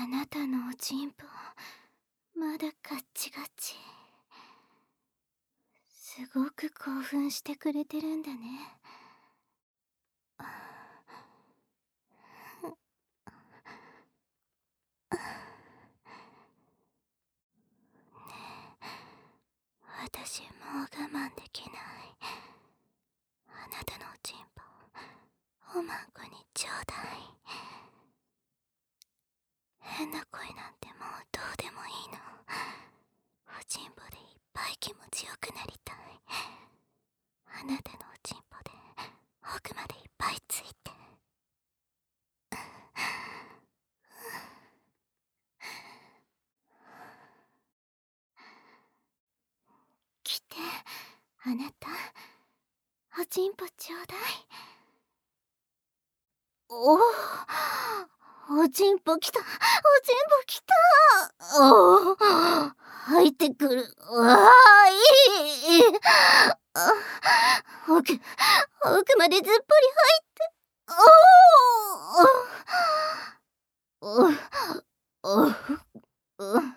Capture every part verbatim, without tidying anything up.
あなたのおちんぽまだガッチガチ。すごく興奮してくれてるんだね。私もう我慢できない。あなたのおちんぽおまんこにちょうだい。変な声なんてもうどうでもいいの。おちんぽでいっぱい気持ちよくなりたい。あなたのおちんぽで奥までいっぱいついて。来て、あなた、おちんぽちょうだい。おお、おちんぽきた、おちんぽきた。おお、入ってくる。わあ、いい。あ、奥、奥までずっぽり入って。おお、おお、おお、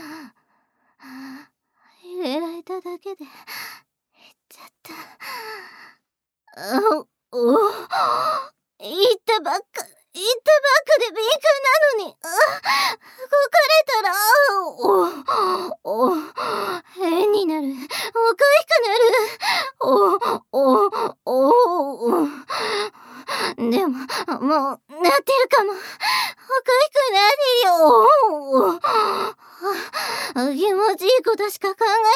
入れられただけで減っちゃった。あおお、言ったばっか、言ったばっかで敏感なのに、あ、動かれたら、おお、変になる、おかしくなる。おお、おお、でも、もう、なってるかも。おかしくなるよ。気持ちいいことしか考えられない。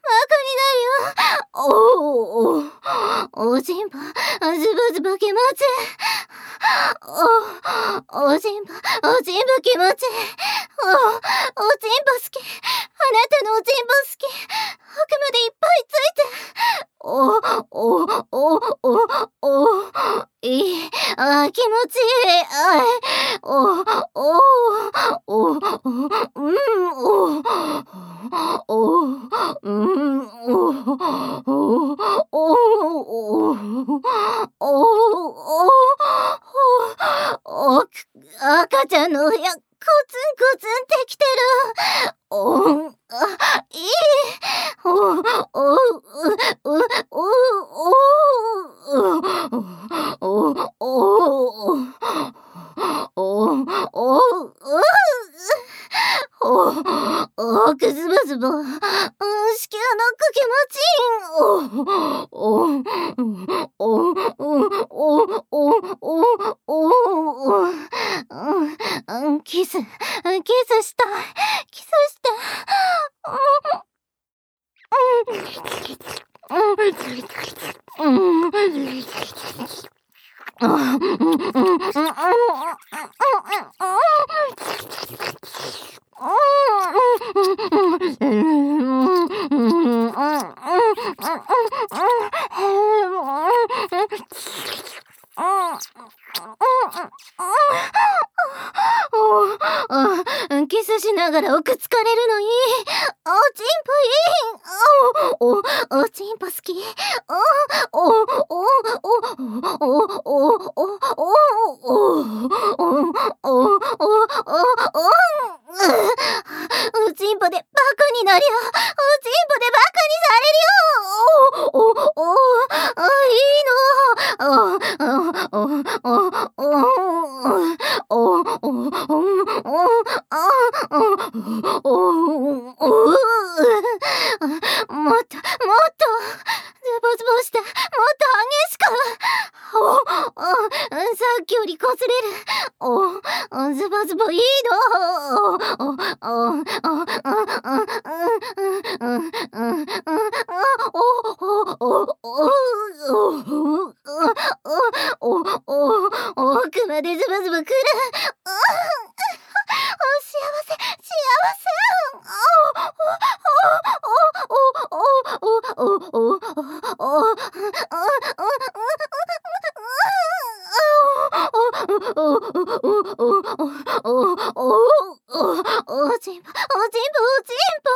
バカになるよ。おお、おちんぽ、ズボズボ気持ち。お、おちんぽ、おちんぽ気持ち。お、おちんぽ好き。あなたのおちんぽ好き。奥までいっぱいついて。お、お、お、お、お、いい。あ、気持ちいい。あ、お、お、お、うん、お、お、うん、お、お、お、お、お、赤ちゃんの親、コツンコツンってきてる。お、あ、いい。お、お、う、う、お、お、お、お、お、お、お、お、お、くずばずば、うん、子宮のく気持ちいい。お、お、お、お、お、お、お、うん、キス、キスしたい、キスして。うん、うん、キスしながら奥つかれるのいい。おちんぽいい。お、お、おちんぽ好き。お、お、お、お、お、お、お、お、お、お、おちんぽでバカになりゃ、おちんぽでバカにされるよ。お、お、お、あ、いいの。お、お、お、お、お、お、もっと、もっと、ズボズボして、もっと激しく。お、さっきよりこすれる。お、ズボズボいいの。お、お、奥までズボズボくる。幸せ、幸せ。おちんぽ、おちんぽ、おちんぽ。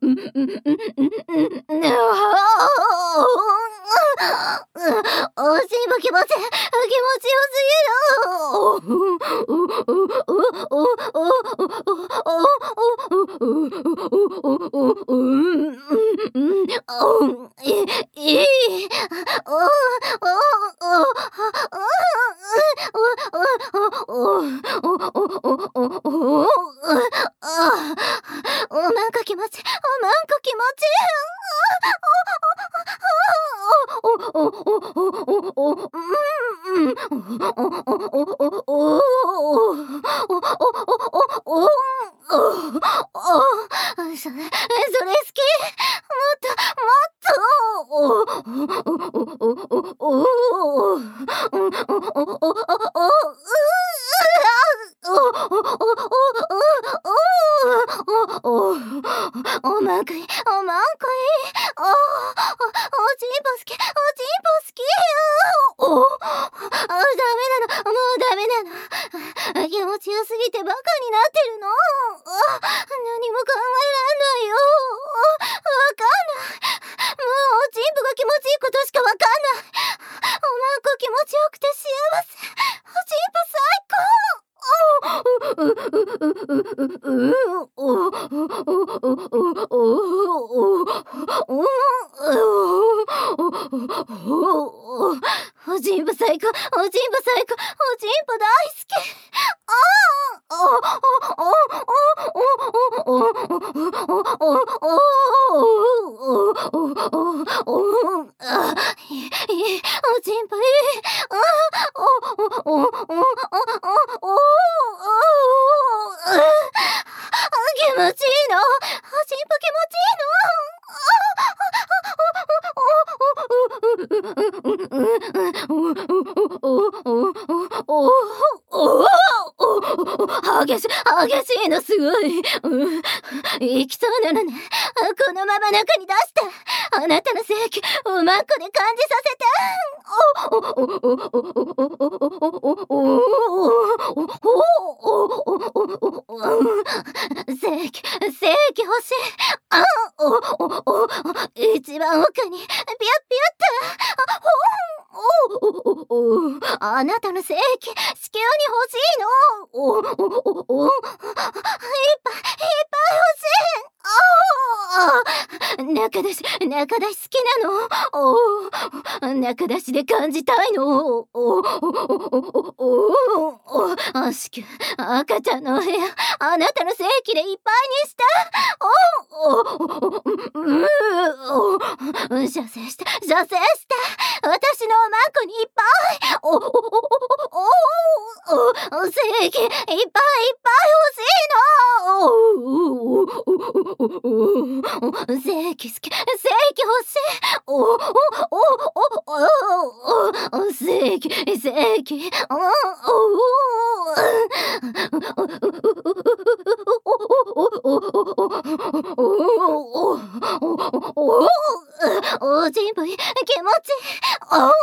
おしんぼ気持ち気持ちよすぎる。おまんこ気持ち、おまんこ気持ち。それ、それ好き。もっと、もっと。おまんこいい、おまんこいい。お、お、おちんぽ好き、おちんぽ好き。お、あ、ダメなの、もうダメなの。気持ちよすぎてバカになってるの。あ、何も考えらんないよ。わかんない。もうおちんぽが気持ちいいことしかわかんない。おまんこ気持ちよくて幸せ。おちんぽ最高。おちんぽ最高、おちんぽ最高、おちんぽ大好き。おちんぽいい。気持ちいいの。おちんぽ気持ちいいの。激しい、激しいのすごい。行きそうなのね。このまま中に出して。あなたの性器、おまんこで感じさせて。性器、性器欲しい。あ、お、お、お、一番奥に、ピュッピュッて。あなたの性器、子宮に欲しいの。お、お、お、お、いっぱい、いっぱい欲しい。中出し、中出し好きなの。お、中出しで感じたいの。お、お、お、お、お、子宮、赤ちゃんのお部屋、あなたの性器でいっぱいにして。お、お、うん、射精して、射精して。私のおまんこにいっぱい。お、お、お、お、お、性器、いっぱいいっぱい欲しいの。性器好き、性器欲しい。お、お、お、お、お、性器、性器、お、お、おちんぽいい、気持ちいい。お、いい。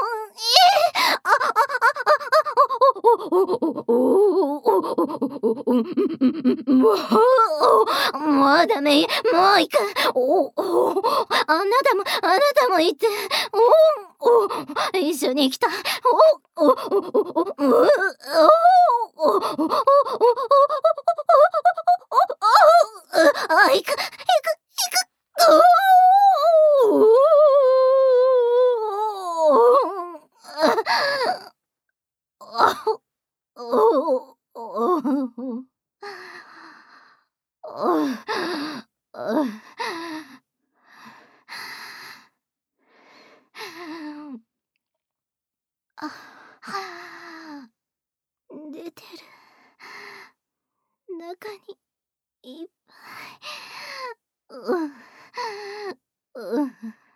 もうダメ、もういいか。お、お、あなたも、あなたもいて。お、お、一緒に行きたい。お、お、お、お、お、お、あ、行く、行く、行く。出てる。中にいっぱい。うん。うん。